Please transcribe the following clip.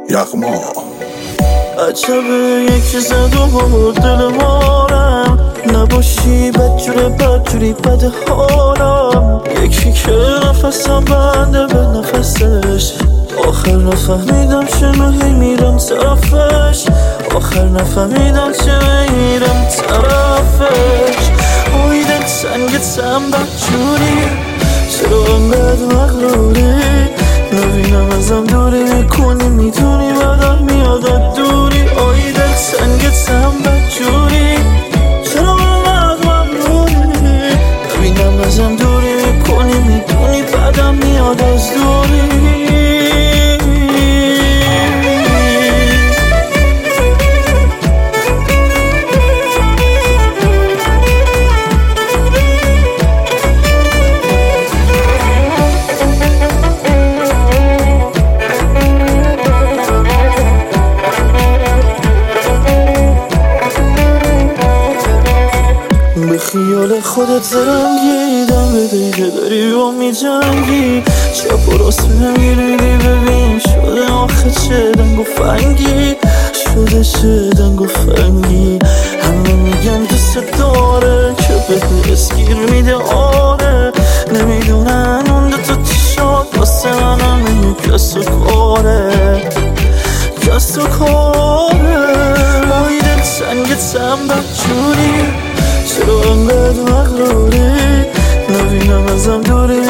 یغما عجبه یکی زد و برد دل مارم، نباشی بدجوری بد حالم. یکی که نفسم بنده به نفسش، آخر نفهمیدم چرا هی میرم طرفش. آخر نفهمیدم چرا میرم طرفش. اوی دل سنگتم بدجوری، چرا انقدر مغروری؟ نبینم ازم دوری میکنی، میدونی بدم میادت دوری. اوی دل سنگتم بدجوری، چرا انقدر مغروری؟ نبینم ازم دوری میکنی، میدونی بدم میاد از دوری. به خیال خودت زرنگیدم، به دقیقه داری با میجنگی. چپ و راست میری ببین شده آخه چه دنگ و فنگی شده، چه دنگ و فنگی. همه میگن دوست داره که به اسگیر میده آره، نمیدونن اون دوتا چشات واسه من همه کس و کاره، کس و کاره. مایی دل سنگتم بدجوری، چرا انقدر مغروری؟ نبینم ازم دوری